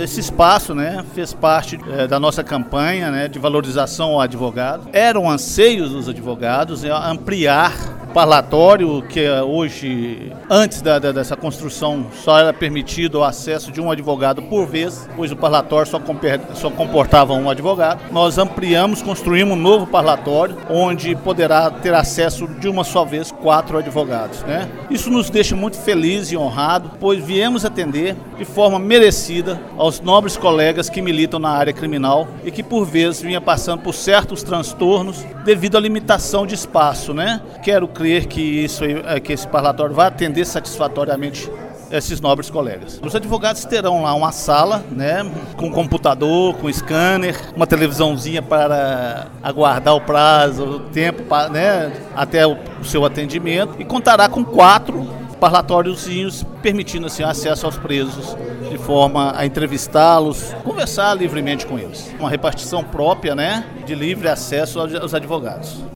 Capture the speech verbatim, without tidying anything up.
esse espaço, né, fez parte é, da nossa campanha, né, de valorização ao advogado. Era um anseio dos advogados é, ampliar o parlatório, que hoje, antes da, da, dessa construção, só era permitido o acesso de um advogado por vez, pois o parlatório só, só comportava um advogado. Nós ampliamos, construímos um novo parlatório, onde poderá ter acesso de uma só vez quatro advogados, né? Isso nos deixa muito felizes e honrados, pois viemos atender de forma merecida aos nobres colegas que militam na área criminal e que por vezes vinha passando por certos transtornos devido à limitação de espaço, né? Quero crer que, isso, que esse parlatório vai atender satisfatoriamente esses nobres colegas. Os advogados terão lá uma sala, né, com computador, com scanner, uma televisãozinha para aguardar o prazo, o tempo, né, até o seu atendimento, e contará com quatro parlatóriozinhos permitindo assim acesso aos presos de forma a entrevistá-los, conversar livremente com eles. Uma repartição própria, né, de livre acesso aos advogados.